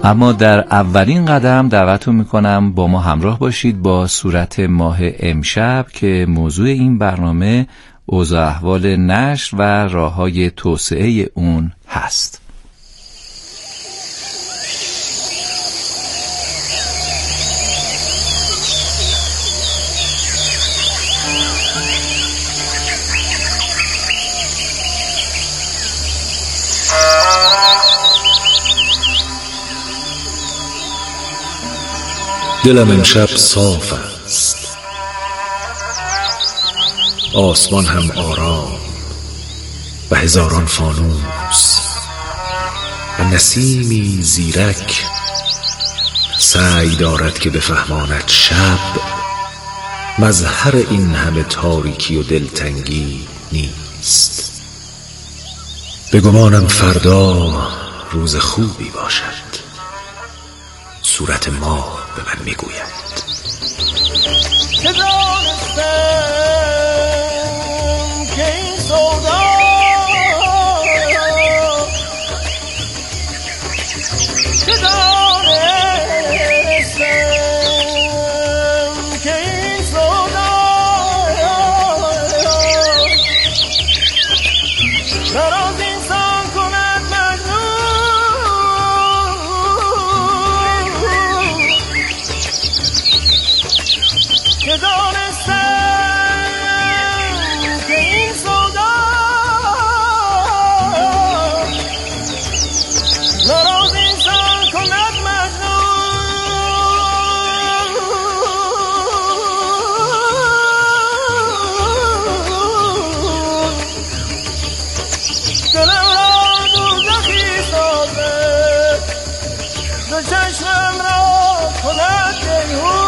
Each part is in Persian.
اما در اولین قدم دعوتتون میکنم با ما همراه باشید با صورت ماه امشب که موضوع این برنامه اوضاع احوال نشر و راه‌های توسعه اون هست. دلم امشب صاف است، آسمان هم آرام و هزاران فانوس و نسیمی زیرک سعی دارد که بفهماند شب مظهر این همه تاریکی و دلتنگی نیست. به گمانم فردا روز خوبی باشد. صورت ماه به من میگوید که دانستم که این سودا که دانستم که این سودا نراز انسان کند که دانستم که این سودا نراز انسان کند مجنون. دلم را دوزخی سازد، دو چشمم را کند جیحون.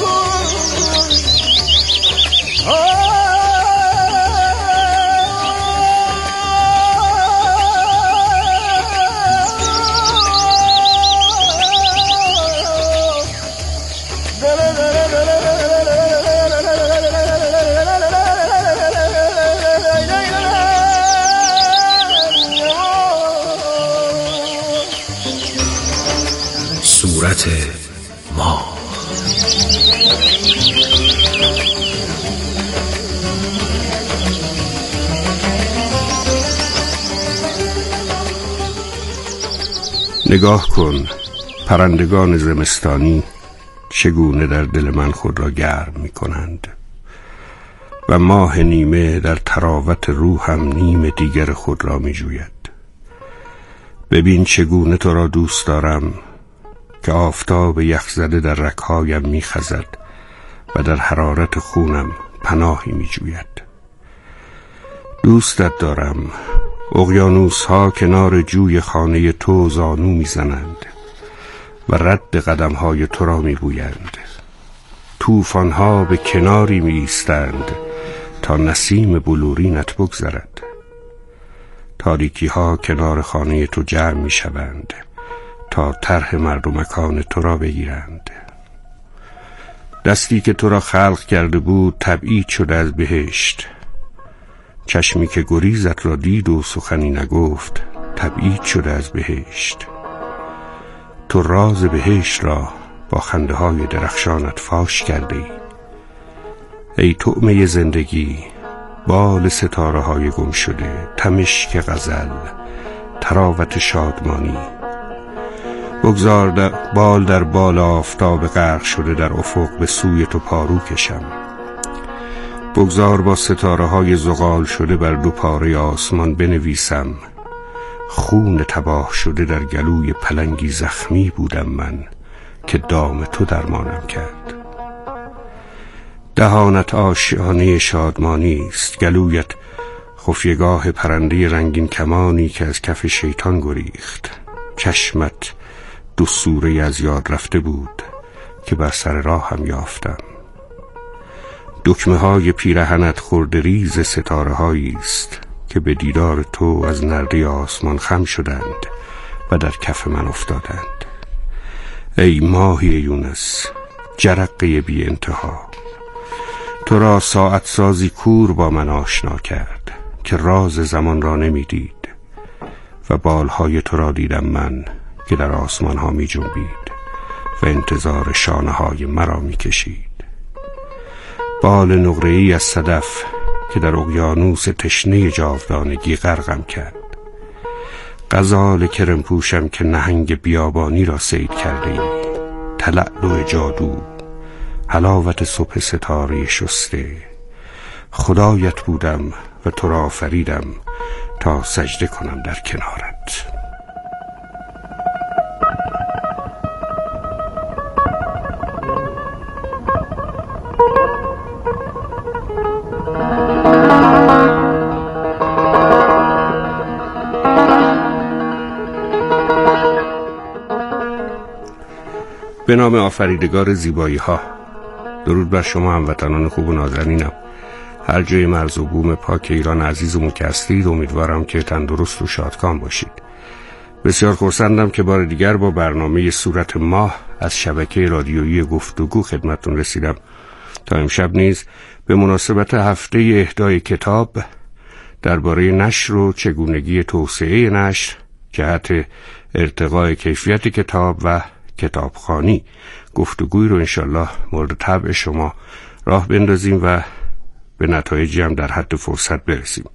صورت ماه. نگاه کن، پرندگان زمستانی چگونه در دل من خود را گرم می کنند و ماه نیمه در طراوت روحم نیم دیگر خود را می جوید. ببین چگونه تو را دوست دارم که آفتاب یخزده در رگ‌هایم می خزد و در حرارت خونم پناهی می جوید. دوستت دارم. اقیانوس ها کنار جوی خانه تو زانو می زنند و رد قدم های تو را می بویند. طوفان ها به کناری می ایستند تا نسیم بلورینت بگذرد. تاریکی ها کنار خانه تو جمع می شوند تا طرح مرد و مکان تو را بگیرند. دستی که تو را خلق کرده بود تبعید شده از بهشت. چشمی که گریزت را دید و سخنی نگفت تبعید شده از بهشت. تو راز بهشت را با خنده های درخشانت فاش کرده ای. ای طعمه زندگی، بال ستاره های گم شده، تمشک غزل، تراوت شادمانی. بگذار بال در بال آفتاب غرق شده در افق به سوی تو پارو کشم. بگذار با ستاره های زغال شده بر دو پاره آسمان بنویسم. خون تباه شده در گلوی پلنگی زخمی بودم من که دام تو درمانم کرد. دهانت آشیانه شادمانی است، گلویت خفیه‌گاه پرنده رنگین کمانی که از کف شیطان گریخت. چشمت دو سوره از یاد رفته بود که بر سر راه هم یافتم. دکمه های پیرهنت خرده ریز ستاره هایی است که به دیدار تو از نرده آسمان خم شدند و در کف من افتادند. ای ماهی یونس، جرقه بی انتها، تو را ساعت سازی کور با من آشنا کرد که راز زمان را نمی دید و بالهای تو را دیدم من که در آسمان ها می جنبید و انتظار شانه های مرا می کشید. بال نقره‌ای از صدف که در اقیانوس تشنه جاودانگی غرقم کرد. غزال کرم پوشم که نهنگ بیابانی را صید کرده ای. تلألؤ جادو، حلاوت صبح ستاره شسته. خدایت بودم و تو را آفریدم تا سجده کنم در کنارت. به نام آفریدگار زیبایی ها. درود بر شما هموطنان خوب و نازنینم. هر جای مرز و بوم پاک ایران عزیزمون که هستید، امیدوارم که تندرست و شادکام باشید. بسیار خرسندم که بار دیگر با برنامه صورت ماه از شبکه رادیویی گفتگو خدمتتون رسیدم. تا امشب نیز به مناسبت هفته اهدای کتاب درباره نشر و چگونگی توسعه نشر، جهت ارتقای کیفیت کتاب و کتابخوانی گفتگوی رو انشالله مورد طبع شما راه بندازیم و به نتایجی هم در حد فرصت برسیم.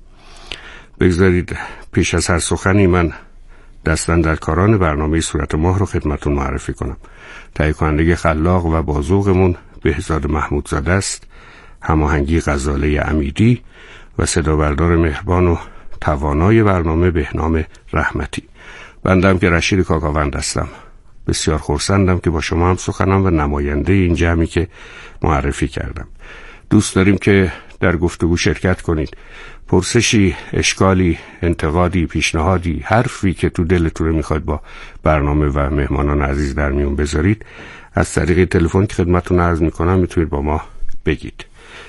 بگذارید پیش از هر سخنی من دستاندرکاران برنامه صورت ماه رو خدمتون معرفی کنم. تهیه کننده خلاق و بازوقمون بهزاد محمودزاده است، هماهنگی غزاله امیدی و صدا بردار مهربان و توانای برنامه بهنام رحمتی. بندم که رشید کاکاوند هستم. بسیار خرسندم که با شما هم سخنم و نماینده این جمعی که معرفی کردم. دوست داریم که در گفتگو شرکت کنید. پرسشی، اشکالی، انتقادی، پیشنهادی، حرفی که تو دلتون میخواید با برنامه و مهمانان عزیز در میون بذارید، از طریق تلفن که خدمتتون عرض میکنم میتونید با ما بگید.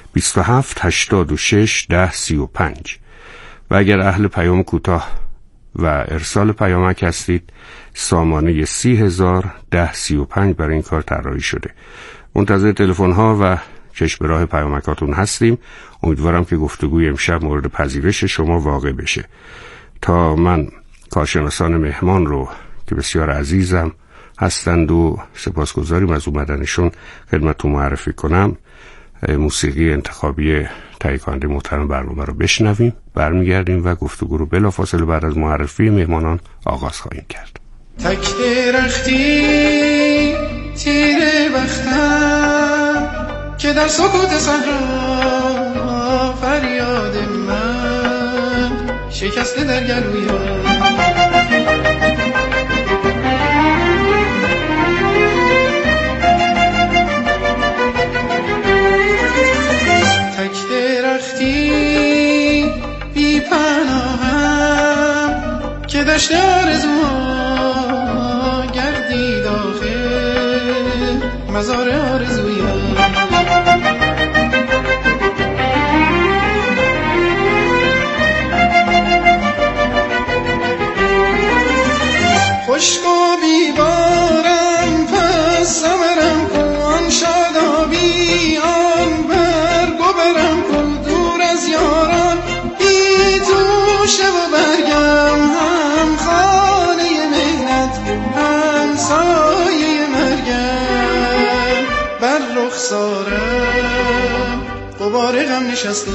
27 86 10 35. و اگر اهل پیام کوتاه و ارسال پیامک هستید، سامانه 30,000 10 35 برای این کار طراحی شده. منتظر تلفن ها و چشم راه پیامکاتون هستیم. امیدوارم که گفتگوی امشب مورد پذیرش شما واقع بشه. تا من کارشناسان مهمان رو که بسیار عزیزم هستند و سپاسگزاریم از اومدنشون خدمتتون معرفی کنم، موسیقی انتخابی تهیه کننده محترم برنامه رو بشنویم. برمیگردیم و گفتگو رو بلافاصله بعد از معرفی مهمانان آغاز خواهیم کرد. تک درختی تیره بختم که در سکوت صحرا فریاد من شکسته در گلویم. تک درختی بی پناهم که دشت آرزوها گردید آخر مزار آرزویم. خشک و بیبارم پس ثمرم کو آن شادابی آن برگ و برم کو دور از یاران بی توشه و برگم هم خانه مهنت هم سایه مرگم. بر رخسارم غبار غم نشسته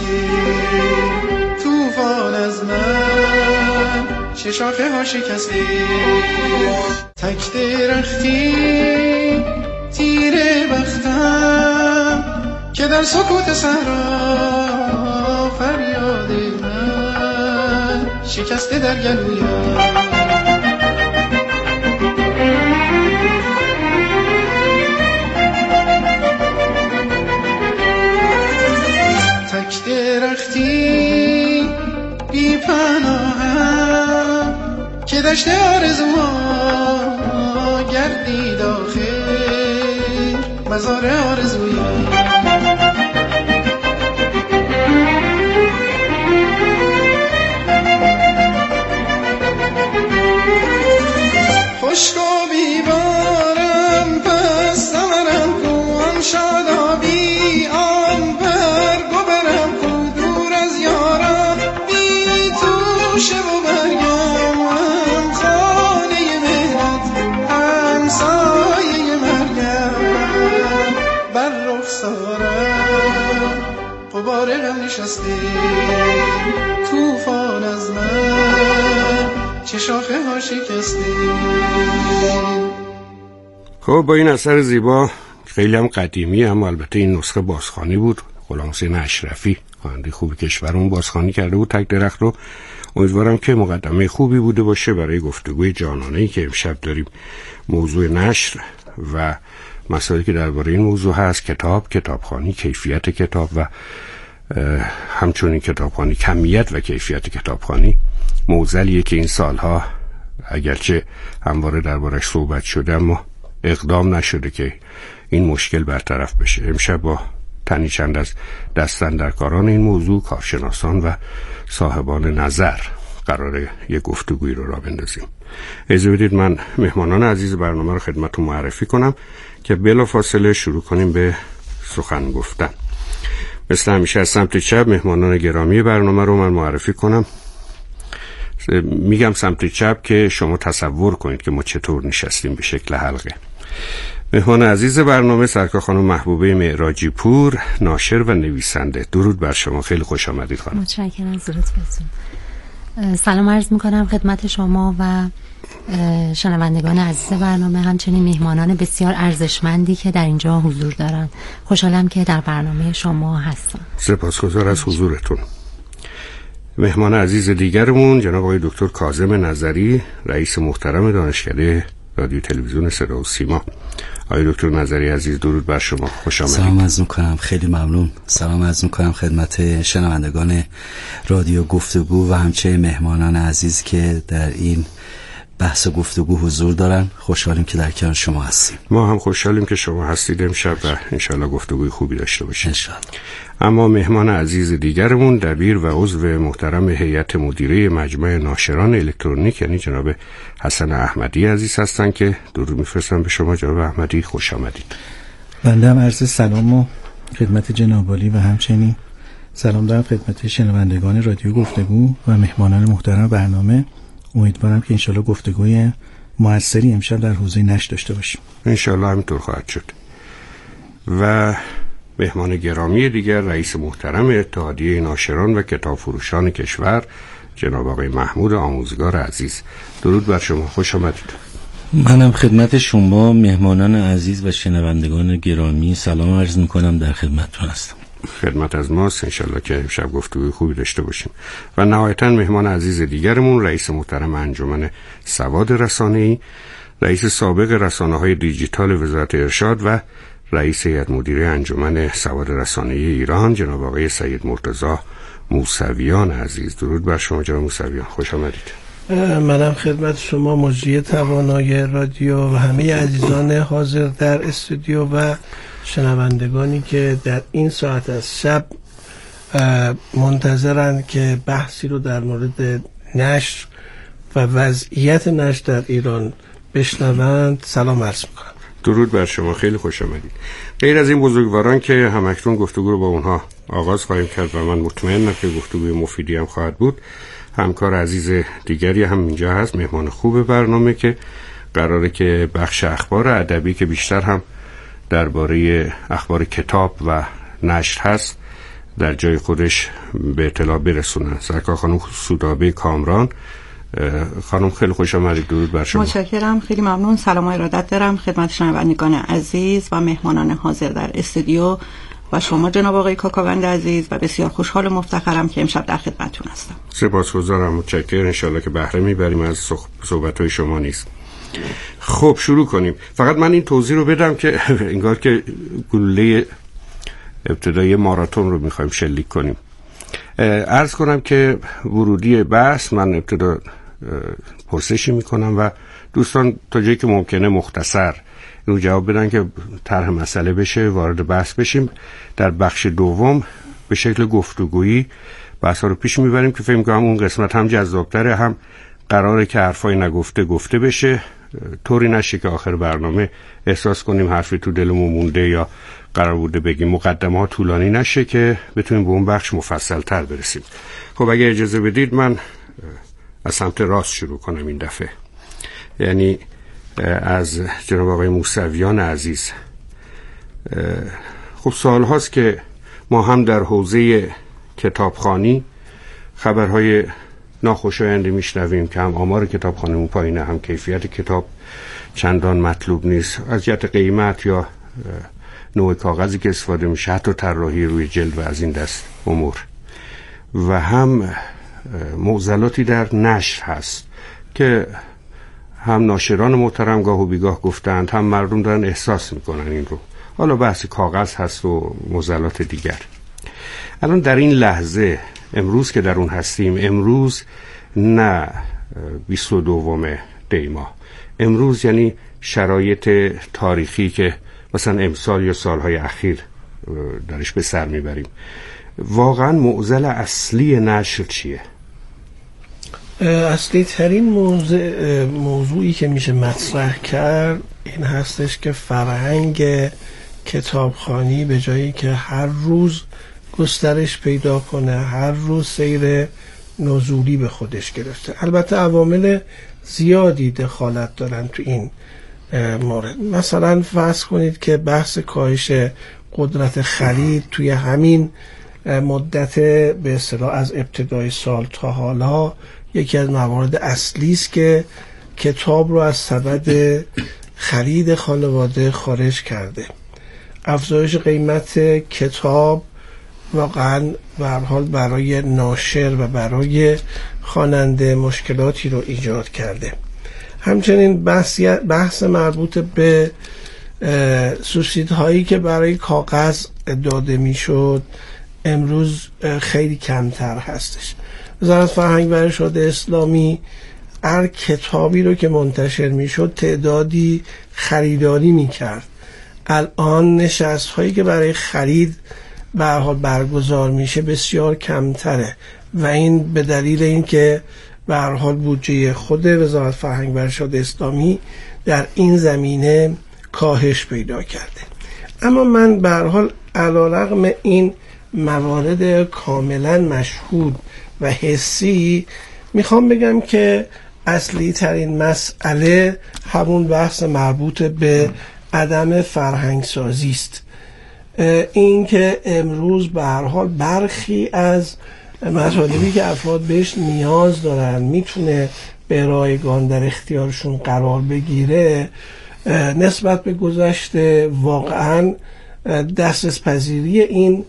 طوفان از من چه شاخه ها شکسته. تک درختی تیره بختم که در سکوت صحرا فریاد من شکسته در گلویم. تک درختی بی پناهم که دشت آرزوها گردید آخر مزار آرزویم. خشک و بیبارم پس ثمرم کو آن شادابی آن برگ و برم کو دور از یاران بی توشه و برگم هم خانه مهنت ننشسته طوفان از من چه شاخه ها شکسته. خب با این اثر زیبا خیلی هم قدیمی، اما البته این نسخه بازخوانی بود. غلام حسین اشرفی خواننده خوب کشورمون بازخوانی کرده بود تک درخت رو. امیدوارم که مقدمه خوبی بوده باشه برای گفتگوی جانانه‌ای که امشب داریم. موضوع نشر و مسائلی که درباره این موضوع هست، کتابخوانی، کیفیت کتاب و همچنین کتابخوانی، کمیت و کیفیت کتابخوانی، موزلیه که این سالها اگرچه همواره دربارش صحبت شده اما اقدام نشده که این مشکل برطرف بشه. امشب با تنی چند از دستاندرکاران این موضوع، کارشناسان و صاحبان نظر، قراره یک گفتگویی رو راه بندازیم. اجازه بدید من مهمانان عزیز برنامه رو خدمتتون معرفی کنم که بلافاصله شروع کنیم به سخن گفتن. مثل همیشه از سمت چپ مهمانان گرامی برنامه رو من معرفی کنم. میگم سمت چپ که شما تصور کنید که ما چطور نشستیم به شکل حلقه. مهمان عزیز برنامه سرکار خانم محبوبه معراجی پور، ناشر و نویسنده. درود بر شما، خیلی خوش آمدید خانم. متشکرم از لطفتون. سلام عرض میکنم خدمت شما و شنوندگان عزیز برنامه، همچنین میهمانان بسیار ارزشمندی که در اینجا حضور دارن. خوشحالم که در برنامه شما هستم. سپاسگزار از حضورتون. مهمان عزیز دیگرمون جناب آقای دکتر کاظم نظری، رئیس محترم دانشکده رادیو تلویزیون صدا و سیما. آقای دکتر نظری عزیز، درود بر شما، خوش آمدید. سلام عرض می‌کنم، خیلی ممنون. سلام عرض می‌کنم خدمت شنوندگان رادیو گفتگو و همچنین مهمانان عزیز که در این بحث گفتگو حضور دارن. خوشحالیم که در کنار شما هستیم. ما هم خوشحالیم که شما هستید امشب و انشالله گفتگوی خوبی داشته باشیم انشالله. اما مهمان عزیز دیگرمون دبیر و عضو محترم هیئت مدیره مجمع ناشران الکترونیک یعنی جناب حسن احمدی عزیز هستن که درود میفرستم به شما جناب احمدی، خوش آمدید. بنده هم عرض سلام و خدمت جناب عالی و همچنین سلام دارم خدمت شنوندگان رادیو گفتگو و مهمانان محترم برنامه. امیدوارم که انشالله گفتگوی موثری امشب در حوزه نشر داشته باشیم. انشالله همینطور خواهد شد. و مهمان گرامی دیگر رئیس محترم اتحادیه ناشران و کتاب فروشان کشور جناب آقای محمود آموزگار عزیز، درود بر شما، خوش آمدید. منم خدمت شما مهمانان عزیز و شنوندگان گرامی سلام عرض میکنم، در خدمتتون هستم. خدمت از ماست، انشالله که امشب گفتگوی خوبی داشته باشیم. و نهایتا مهمان عزیز دیگرمون رئیس محترم انجمن سواد رسانه‌ای، رئیس سابق رسانه‌های دیجیتال وزارت ارشاد و رئیس هیئت مدیره انجمن سواد رسانه‌ای ایران جناب آقای سید مرتضی موسویان عزیز، درود بر شما جناب موسویان، خوش آمدید. منم خدمت شما مجری توانای رادیو و همه عزیزان حاضر در استودیو و شنوندگانی که در این ساعت از شب منتظرن که بحثی رو در مورد نشر و وضعیت نشر در ایران بشنوند سلام عرض میکنم. درود بر شما، خیلی خوش آمدید. غیر از این بزرگواران که همکنون گفتگو رو با اونها آغاز خواهیم کرد و من مطمئنم که گفتگوی مفیدی هم خواهد بود، همکار عزیز دیگری هم اینجا هست، مهمان خوب برنامه که قراره که بخش اخبار ادبی که بیشتر هم درباره اخبار کتاب و نشر هست در جای خودش به اطلاع برسونن. سرکار خانم سودابه کامران، خانم خیلی خوش آمدید، درود بر شما. متشکرم، خیلی ممنون. سلام و ارادت دارم خدمت شنوندگان عزیز و مهمانان حاضر در استودیو و شما جناب آقای کاکاوند عزیز و بسیار خوشحال و مفتخرم که امشب در خدمتتون هستم. سپاسگزارم، متشکرم. انشالله که بهره میبریم از صحبت‌های شما نیست. خب شروع کنیم. فقط من این توضیح رو بدم که انگار که گلوله ابتدایی ماراتون رو میخوایم شلیک کنیم. عرض کنم که ورودی بحث من ابتدا پرسشی میکنم و دوستان تا جایی که ممکنه مختصر اینو جواب بدن که طرح مسئله بشه، وارد بحث بشیم. در بخش دوم به شکل گفتگویی بحثا رو پیش میبریم که فکر میکنم اون قسمت هم جذابتره، هم قراره که حرفای نگفته گفته بشه، طوری نشه که آخر برنامه احساس کنیم حرفی تو دلمون مونده یا قرار بوده بگیم مقدمه ها طولانی نشه که بتونیم به اون بخش مفصل تر برسیم. خب اگه اجازه بدید من از سمت راست شروع کنم این دفعه، یعنی از جناب آقای موسویان عزیز. خب سال هاست که ما هم در حوزه کتابخوانی خبرهای ناخوشایندی میشنویم که هم آمار کتابخوانیمون پایینه، هم کیفیت کتاب چندان مطلوب نیست، از جهت قیمت یا نوع کاغذی که استفاده میشه، حتی طراحی روی جلد و از این دست امور. و هم معضلاتی در نشر هست که هم ناشران محترم گاه و بیگاه گفتند، هم مردم دارن احساس میکنن این رو. حالا بحث کاغذ هست و معضلات دیگر. الان در این لحظه، امروز که در اون هستیم، امروز نه 22 دی ماه، امروز یعنی شرایط تاریخی که مثلا امسال یا سالهای اخیر درش به سر میبریم، واقعا معضل اصلی نشر چیه؟ اصلی ترین موضوعی که میشه مطرح کرد این هستش که فرهنگ کتابخوانی به جایی که هر روز گسترش پیدا کنه، هر روز سیر نزولی به خودش گرفته. البته عوامل زیادی دخالت دارن تو این مورد. مثلا فرض کنید که بحث کاهش قدرت خرید توی همین مدت به اصطلاح از ابتدای سال تا حالا یکی از موارد اصلی است که کتاب رو از سبد خرید خانواده خارج کرده. افزایش قیمت کتاب واقعا به هر حال برای ناشر و برای خواننده مشکلاتی رو ایجاد کرده. همچنین بحث مربوط به سوبسیدهایی که برای کاغذ داده میشد امروز خیلی کمتر هستش. وزارت فرهنگ و ارشاد اسلامی هر کتابی رو که منتشر میشد تعدادی خریداری میکرد. الان نشست هایی که برای خرید به هر حال برگزار میشه بسیار کمتره و این به دلیل اینکه به هر حال بودجه خود وزارت فرهنگ و ارشاد اسلامی در این زمینه کاهش پیدا کرده. اما من به هر حال علیرغم این موارد کاملا مشهود و حسی میخوام بگم که اصلی ترین مسئله همون بحث مربوط به عدم فرهنگ سازی است. این که امروز به هر حال برخی از مطالبی که افراد بهش نیاز دارن میتونه به رایگان در اختیارشون قرار بگیره، نسبت به گذشته واقعا دسترس پذیری این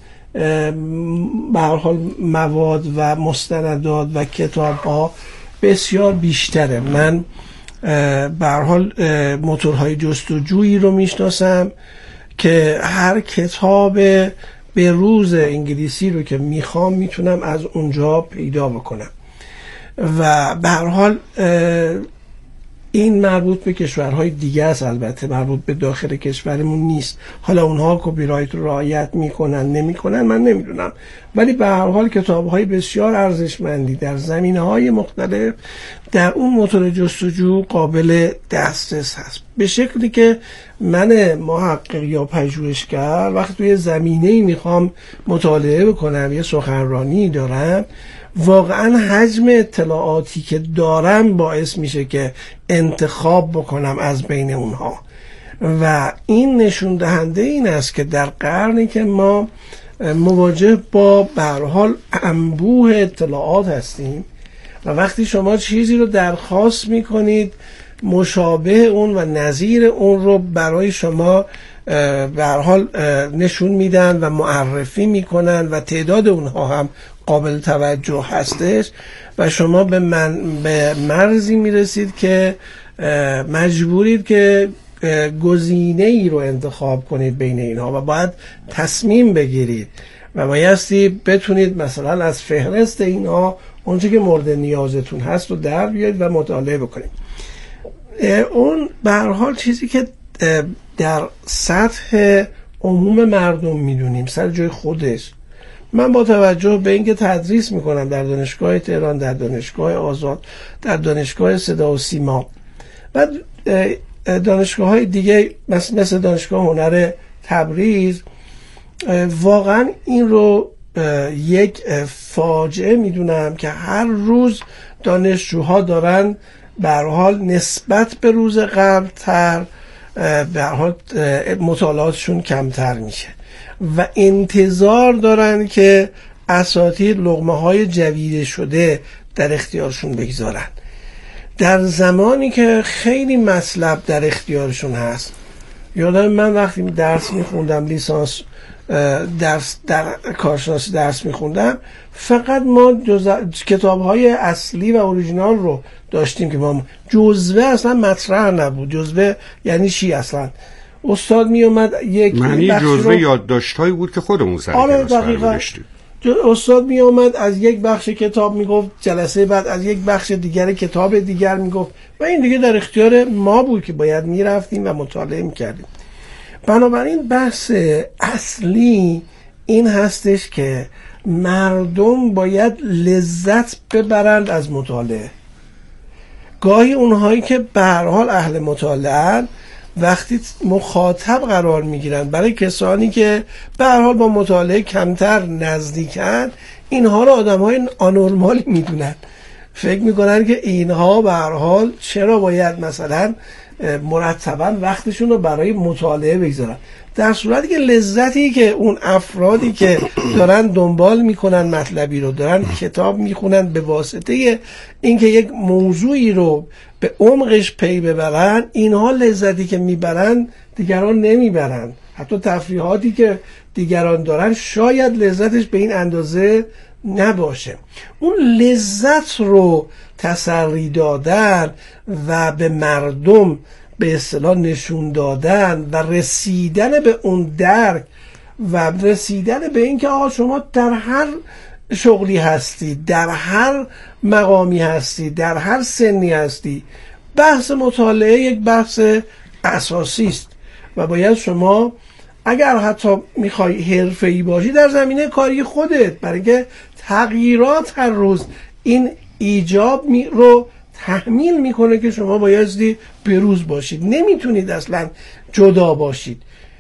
به هر حال مواد و مستندات و کتاب ها بسیار بیشتره. من به هر حال موتورهای جستجویی رو میشناسم که هر کتاب به روز انگلیسی رو که میخوام میتونم از اونجا پیدا بکنم و به هر حال این مربوط به کشورهای دیگه است، البته مربوط به داخل کشورمون نیست. حالا اونها کپی رایت رو رعایت میکنن نمیکنن من نمیدونم، ولی به هر حال کتاب‌های بسیار ارزشمندی در زمینه‌های مختلف در اون موتور جستجو قابل دسترس هست، به شکلی که من محقق یا پژوهشگر وقتی توی زمینه‌ای میخوام مطالعه بکنم یا سخنرانی دارم، واقعا حجم اطلاعاتی که دارم باعث میشه که انتخاب بکنم از بین اونها و این نشون دهنده این است که در قرنی که ما مواجه با به هر حال انبوه اطلاعات هستیم و وقتی شما چیزی رو درخواست میکنید مشابه اون و نظیر اون رو برای شما به هر حال نشون میدن و معرفی میکنن و تعداد اونها هم قابل توجه هستش و شما به مرزی میرسید که مجبورید که گزینه ای رو انتخاب کنید بین اینها و باید تصمیم بگیرید و بایستی بتونید مثلا از فهرست اینها اونچه که مورد نیازتون هست رو در بیارید و مطالعه بکنید. اون به هر حال چیزی که در سطح عموم مردم میدونیم سر جای خودش، من با توجه به اینکه تدریس میکنم در دانشگاه تهران، در دانشگاه آزاد، در دانشگاه صدا و سیما و دانشگاه های دیگه مثل دانشگاه هنر تبریز، واقعا این رو یک فاجعه میدونم که هر روز دانشجوها دارن به هر حال نسبت به روز قبل‌تر به هر حال مطالعاتشون کمتر میشه و انتظار دارن که اساتید لقمه‌های جویده شده در اختیارشون بگذارن. در زمانی که خیلی مطلب در اختیارشون هست، یادم من وقتی درس میخوندم، لیسانس درس در کارشناسی درس میخوندم، فقط ما کتاب‌های اصلی و اوریجینال رو داشتیم که ما جزوه اصلا مطرح نبود. جزوه یعنی چی اصلا؟ استاد می اومد یک معنی جزوه یادداشت‌هایی بود که خودمون سر کلاس داشتیم. استاد می اومد از یک بخش کتاب میگفت، جلسه بعد از یک بخش دیگر کتاب دیگر میگفت و این دیگه در اختیار ما بود که باید میرفتیم و مطالعه میکردیم. بنابراین بحث اصلی این هستش که مردم باید لذت ببرند از مطالعه. گاهی اونهایی که به هر حال اهل مطالعه وقتی مخاطب قرار میگیرن برای کسانی که به هر حال با مطالعه کمتر نزدیکن، اینها رو آدم‌های آنورمالی میدونن، فکر میکنن که اینها به هر حال چرا باید مثلا مرتبا وقتشون رو برای مطالعه بگذارن، در صورتی که لذتی که اون افرادی که دارن دنبال میکنن مطلبی رو، دارن کتاب میخونن به واسطه اینکه یک موضوعی رو به عمقش پی ببرن، اینها لذتی که میبرن دیگران نمیبرن. حتی تفریحاتی که دیگران دارن شاید لذتش به این اندازه نباشه. اون لذت رو تسری دادن و به مردم به اصطلاح نشون دادن و رسیدن به اون درک و رسیدن به این که آقا شما در هر شغلی هستی، در هر مقامی هستی، در هر سنی هستی، بحث مطالعه یک بحث اساسی است و باید شما اگر حتی میخوای حرفه‌ای باشی در زمینه کاری خودت، برای که تغییرات هر روز این ایجاب رو تحمیل میکنه که شما بایستی بروز باشید، نمیتونید اصلا جدا باشید.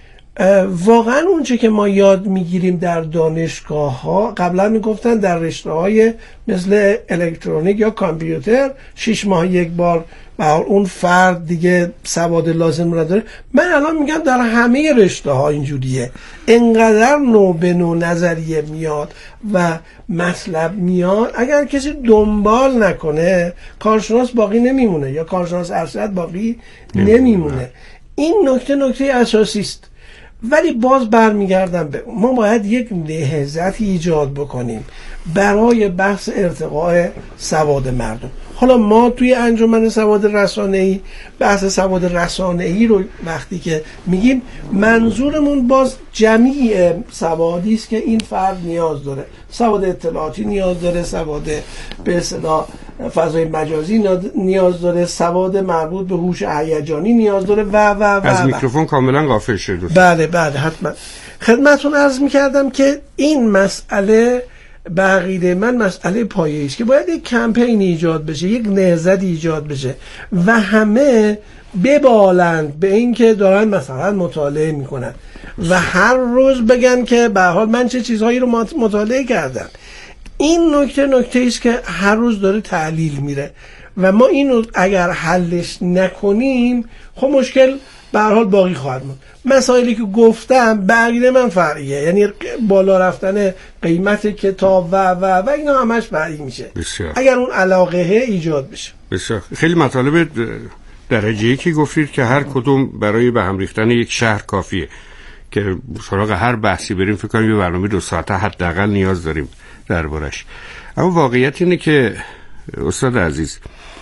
واقعا اونچه که ما یاد میگیریم در دانشگاه ها، قبلا میگفتن در رشته های مثل الکترونیک یا کامپیوتر 6 ماه یک بار و اون فرد دیگه سواد لازم را داره. من الان میگم در همه رشته ها اینجوریه، انقدر نو به نو نظریه میاد و مطلب میاد، اگر کسی دنبال نکنه کارشناس باقی نمیمونه یا کارشناس ارشد باقی نمیمونه. این نکته اساسی است. ولی باز برمیگردم به ما باید یک نهضت ایجاد بکنیم برای بحث ارتقاء سواد مردم. حالا ما توی انجمن سواد رسانه‌ای بحث سواد رسانه‌ای رو وقتی که میگیم، منظورمون باز جمیع سوادی است که این فرد نیاز داره. سواد اطلاعاتی نیاز داره، سواد به اصطلاح فضای مجازی نیاز داره، سواد مربوط به هوش هیجانی نیاز داره و از میکروفون کاملا غافل شد. بله حتما خدمتتون عرض می‌کردم که این مسئله به عقیده من مسئله پایه‌ای است که باید یک کمپین ایجاد بشه، یک نهضت ایجاد بشه و همه ببالند به این که دارن مثلا مطالعه میکنن و هر روز بگن که به هر حال من چه چیزهایی رو مطالعه کردم. این نکته است که هر روز داره تعلیل میره و ما اینو اگر حلش نکنیم خب مشکل به هر حال باقی خواهد موند. مسائلی که گفتم به عقیده من فرعیه، یعنی بالا رفتن قیمت کتاب و اینا همش فرعی میشه بسیار. اگر اون علاقه ایجاد بشه. بسیار. خیلی مطالب درجه‌ای که گفتید که هر کدوم برای به هم ریختن یک شهر کافیه که سراغ هر بحثی بریم فکر کنم یه برنامه 2 ساعته حداقل نیاز داریم دربارش. اما واقعیت اینه که استاد عزیز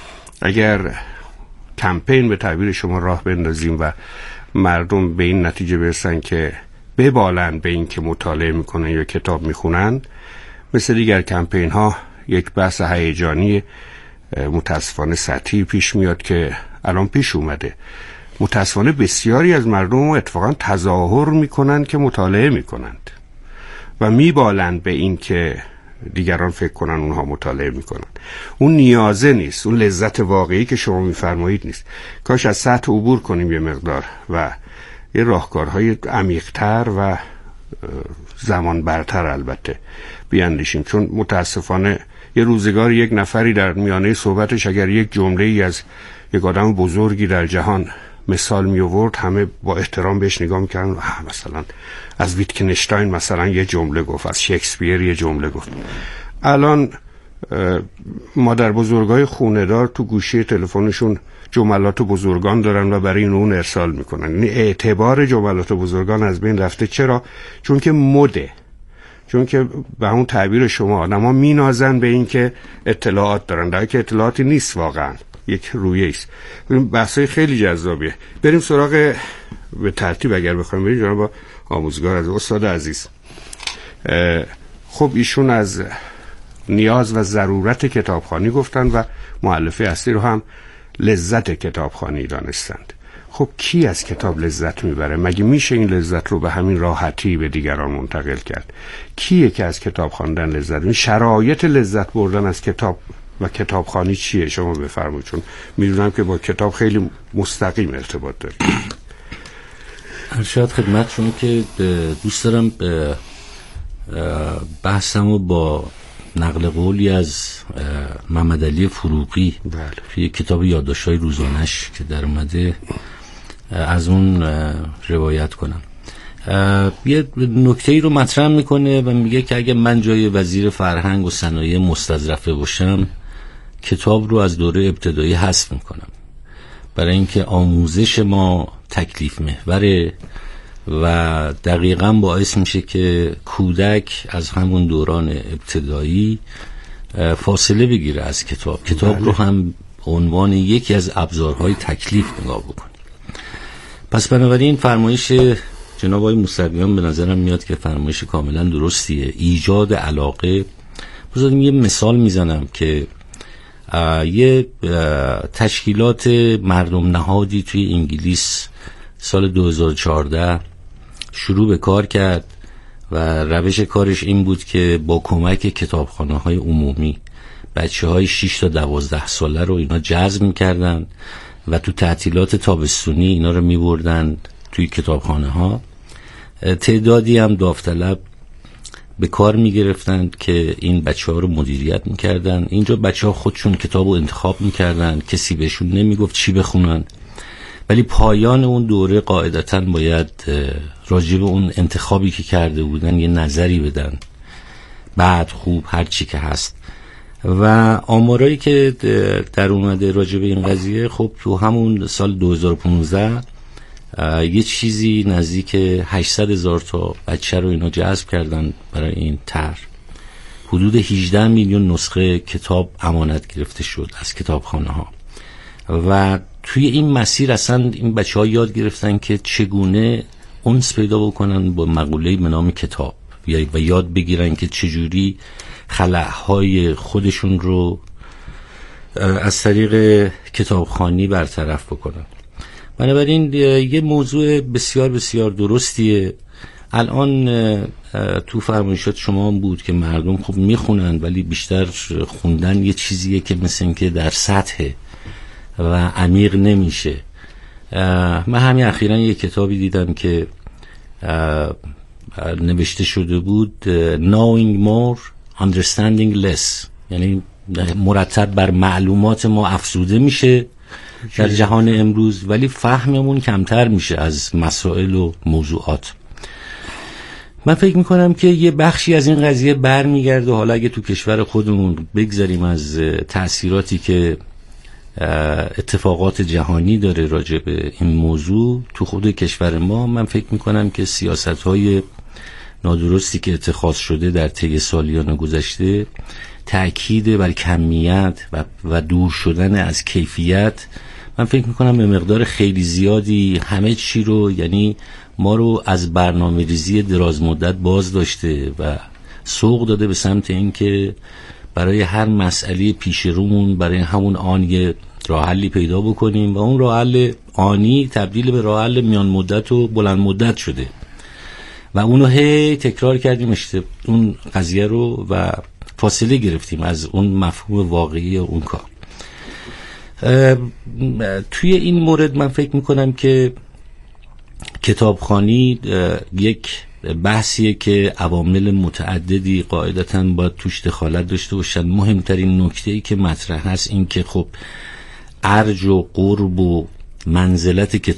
اگر کمپین به تعبیر شما راه بندازیم و مردم به این نتیجه برسن که ببالند به این که مطالعه میکنن یا کتاب میخونن، مثل دیگر کمپین ها یک بحث هیجانی متاسفانه سطحی پیش میاد که الان پیش اومده. متاسفانه بسیاری از مردم اتفاقا تظاهر میکنن که مطالعه میکنند و میبالند به این که دیگران فکر کنن اونها مطالعه میکنن. اون نیازه نیست، اون لذت واقعی که شما میفرمایید نیست. کاش از سطح عبور کنیم یه مقدار و یه راهکارهای عمیق‌تر و زمان برتر البته بیاندیشیم، چون متاسفانه یه روزگار یک نفری در میانه صحبتش اگر یک جمله‌ای از یک آدم بزرگی در جهان مثال می آورد همه با احترام بهش نگاه میکردن. مثلا از ویتکنشتاین مثلا یه جمله گفت، از شکسپیر یه جمله گفت. الان مادر بزرگای خونه‌دار تو گوشی تلفنشون جملات بزرگان دارن و برای اون ارسال میکنن. یعنی اعتبار جملات بزرگان از بین رفته. چرا؟ چون که مده، چون که به اون تعبیر شما آدم‌ها مینازن به این که اطلاعات دارن، در حالی که اطلاعاتی نیست، واقعا یک رویه است. بحثای خیلی جذابیه. بریم سراغ به ترتیب اگر بخوایم بریم. جناب آموزگار از استاد عزیز، خب ایشون از نیاز و ضرورت کتابخوانی گفتن و مؤلفه اصلی رو هم لذت کتابخوانی دانستند. خب کی از کتاب لذت میبره؟ مگه میشه این لذت رو به همین راحتی به دیگران منتقل کرد؟ کیه که از کتاب خواندن لذت میبره؟ شرایط لذت بردن از کتاب و کتابخوانی چیه؟ شما بفرمایید، چون میدونم که با کتاب خیلی مستقیم ارتباط دارید. ارشاد خدمتشون که دوست دارم بحثمو با نقل قولی از محمد علی فروغی توی کتاب یادداشت‌های روزانش که در اومده از اون روایت کنم. یه نکته‌ای رو مطرح میکنه و میگه که اگه من جای وزیر فرهنگ و صنایع مستظرفه باشم، کتاب رو از دوره ابتدایی حذف میکنم، برای اینکه آموزش ما تکلیف محوره و دقیقاً باعث میشه که کودک از همون دوران ابتدایی فاصله بگیره از کتاب. کتاب رو هم عنوان یکی از ابزارهای تکلیف نگاه بکنه. پس بنابراین فرمایش جناب آقای موسویان به نظرم میاد که فرمایش کاملا درستیه. ایجاد علاقه. بذاریم یه مثال میزنم که یه تشکیلات مردم نهادی توی انگلیس سال 2014 شروع به کار کرد و روش کارش این بود که با کمک کتابخانه‌های عمومی بچه‌های 6 تا 12 ساله رو اینا جذب می‌کردن و تو تعطیلات تابستونی اینا رو می‌بردن توی کتابخانه‌ها. تعدادی هم داوطلب به کار می‌گرفتن که این بچه‌ها رو مدیریت می‌کردن. اینجا بچه‌ها خودشون کتابو انتخاب می‌کردن، کسی بهشون نمیگفت چی بخونن، ولی پایان اون دوره قاعدتاً باید راجع به اون انتخابی که کرده بودن یه نظری بدن، بعد خوب هر چی که هست. و آمارایی که در اومده راجع به این قضیه، خب تو همون سال 2015 یه چیزی نزدیک 800,000 تا بچه رو اینا جذب کردن برای این طرح. حدود 18 میلیون نسخه کتاب امانت گرفته شد از کتابخانه ها و توی این مسیر اصلا این بچه ها یاد گرفتن که چگونه انس پیدا بکنن با مقوله به نام کتاب و یاد بگیرن که چجوری خلأهای خودشون رو از طریق کتابخوانی برطرف بکنن. بنابراین یه موضوع بسیار بسیار درستیه. الان تو فرمایشات شما هم بود که مردم خوب میخونن ولی بیشتر خوندن یه چیزیه که مثل این که در سطحه و عمیق نمیشه. من همین اخیراً یه کتابی دیدم که نوشته شده بود Knowing More Understanding Less، یعنی مرتب بر معلومات ما افزوده میشه در جهان امروز ولی فهممون کمتر میشه از مسائل و موضوعات. من فکر میکنم که یه بخشی از این قضیه برمیگرده، حالا اگه تو کشور خودمون بگذاریم از تأثیراتی که اتفاقات جهانی داره راجع به این موضوع تو خود کشور ما، من فکر میکنم که سیاست‌های نادرستی که اتخاذ شده در طی سالیان گذشته، تأکید بر کمیت و دور شدن از کیفیت، من فکر میکنم به مقدار خیلی زیادی همه چی رو، یعنی ما رو از برنامه ریزی دراز مدت باز داشته و سوق داده به سمت این که برای هر مسئله پیش رومون برای همون آن یه راه حلی پیدا بکنیم و اون راه حل آنی تبدیل به راه حل میان مدت و بلند مدت شده و اونو هی تکرار کردیم اون قضیه رو و فاصله گرفتیم از اون مفهوم واقعی اون کار. توی این مورد من فکر میکنم که کتابخوانی یک بحثیه که عوامل متعددی قاعدتاً باید توش دخالت داشته باشن. مهمترین نکته‌ای که مطرح هست این که خب ارج و قرب و منزلت